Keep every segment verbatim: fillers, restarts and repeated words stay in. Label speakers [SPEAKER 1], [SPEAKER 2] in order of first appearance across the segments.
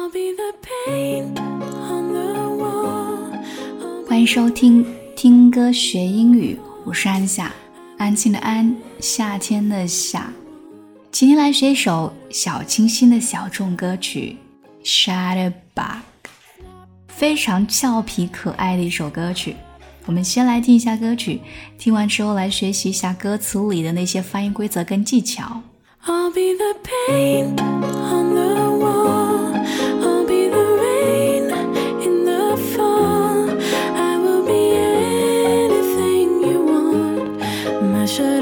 [SPEAKER 1] I'll be the paint on the wall.
[SPEAKER 2] 欢迎收听听歌学英语，我是安夏，安静的安，夏天的夏。今天来学一首小清新的小众歌曲 Shutterbug， 非常俏皮可爱的一首歌曲。我们先来听一下歌曲，听完之后来学习一下歌词里的那些发音规则跟技巧。
[SPEAKER 1] I'll be the paint on the wall. I'll be the rain in the fall. I will be anything you want. My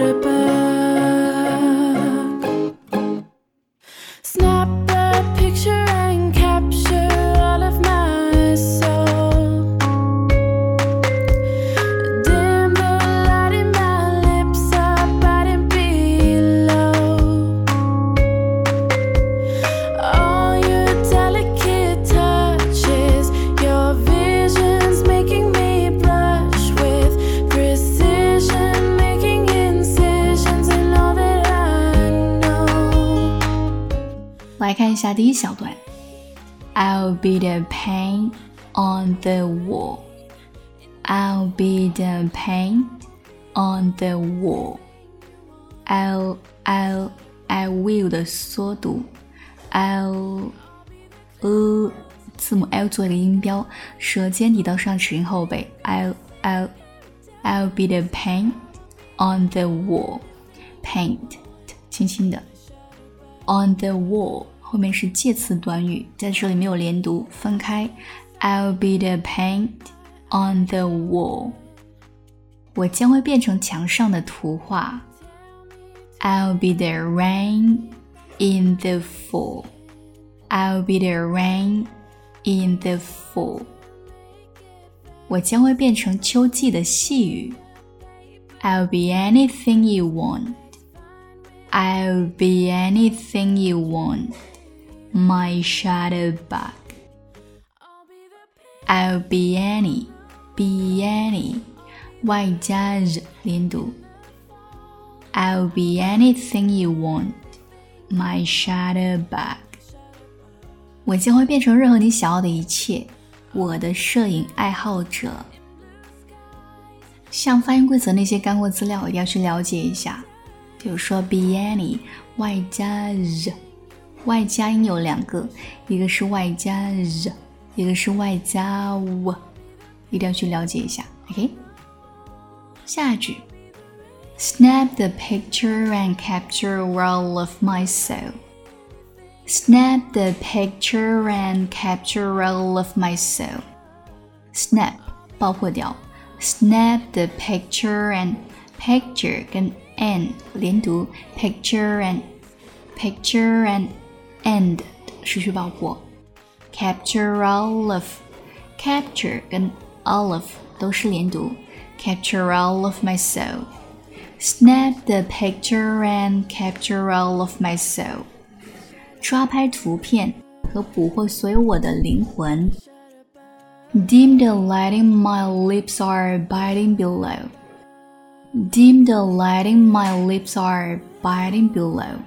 [SPEAKER 1] Shutterbug. Snap a picture and capture all of my soul. Dim the light in my lips are biting below. All your delicate touches, your visions making me blush with precision, making incisions in all that I know.
[SPEAKER 2] 来看一下第一小段 I'll be the paint on the wall. I'll be the paint on the wall. I'll, I'll, I will 的缩读 I'll, 呃，字母 L 做一个音标，舌尖抵到上齿龈后背 I'll, I'll, I'll be the paint on the wall. Paint 轻轻的 On the wall 后面是介词短语，在这里没有连读，分开 I'll be the paint on the wall. 我将会变成墙上的图画 I'll be the rain in the fall. I'll be the rain in the fall. 我将会变成秋季的细雨 I'll be anything you want. I'll be anything you want. My Shutterbug. I'll be any, be any, 外加 r 连读 I'll be anything you want. My Shutterbug. 我将会变成任何你想要的一切，我的摄影爱好者。像发音规则那些干货资料一定要去了解一下，比如说 be any 外加 r， 外加音有两个，一个是外加 r， 一个是外加 w， 一定要去了解一下 OK。 下一句 Snap the picture and capture all of my soul. Snap the picture and capture all of my soul. Snap 爆破掉 Snap the picture and picture 跟 and 连读 Picture and Picture and and 失去爆破 Capture all of Capture 跟 all of 都是连读 Capture all of my soul. Snap the picture and capture all of my soul. 抓拍图片和捕获所有我的灵魂 Dim the lighting my lips are biting below. Dim the lighting my lips are biting below.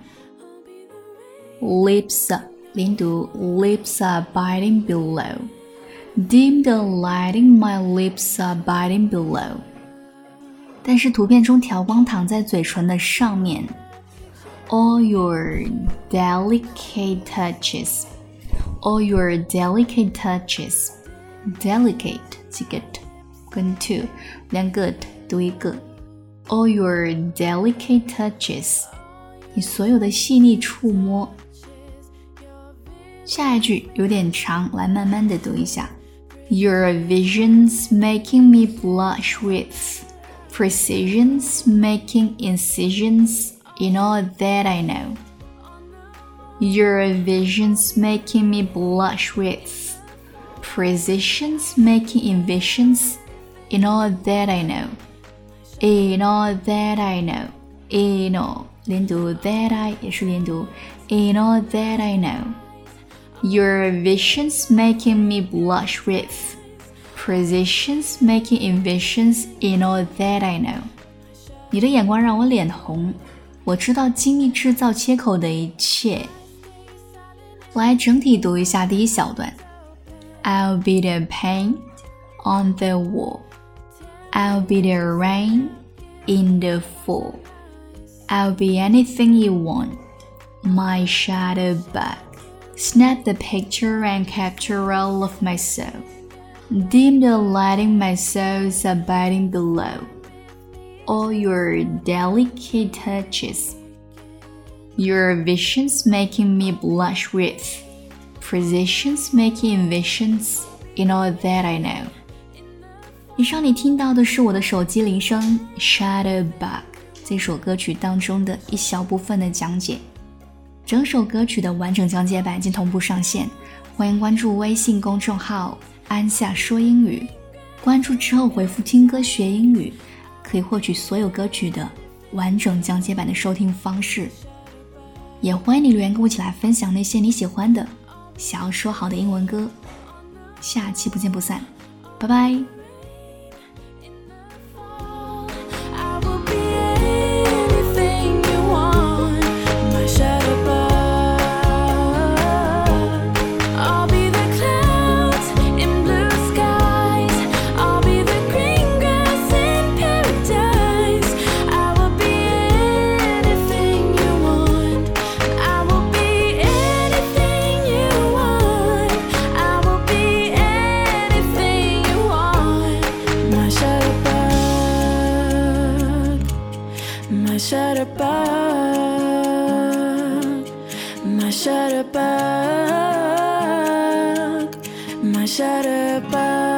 [SPEAKER 2] Lips 连读 Lips are biting below. Dim the lighting my lips are biting below. 但是图片中调光躺在嘴唇的上面 All your delicate touches. All your delicate touches. Delicate 几个 t 跟 to 两个 t 读一个 All your delicate touches. 你所有的细腻触摸。下一句有点长，来慢慢的读一下 Your visions making me blush with precisions, making incisions in all that I know. Your visions making me blush with precisions, making incisions in all that I know. In all that I know. In all 连读 that I 也是连读 In all that I know. Your visions making me blush with precisions, making incisions in all that I know. 你的眼光让我脸红，我知道精密制造切口的一切。 来整体读一下第一小段。I'll be the paint on the wall. I'll be the rain in the fall. I'll be anything you want, my shadow bug. Snap the picture and capture all of myself. Dim the light in my soul's abiding below. All your delicate touches. Your visions making me blush with. Precisions making visions in all that I know. 以上你听到的是我的手机铃声 Shutterbug 这首歌曲当中的一小部分的讲解。整首歌曲的完整讲解版已经同步上线，欢迎关注微信公众号安夏说英语，关注之后回复听歌学英语，可以获取所有歌曲的完整讲解版的收听方式。也欢迎你留言跟我一起来分享那些你喜欢的想要说好的英文歌。下期不见不散，拜拜。
[SPEAKER 1] My shutterbug, my shutterbug, my shutterbug.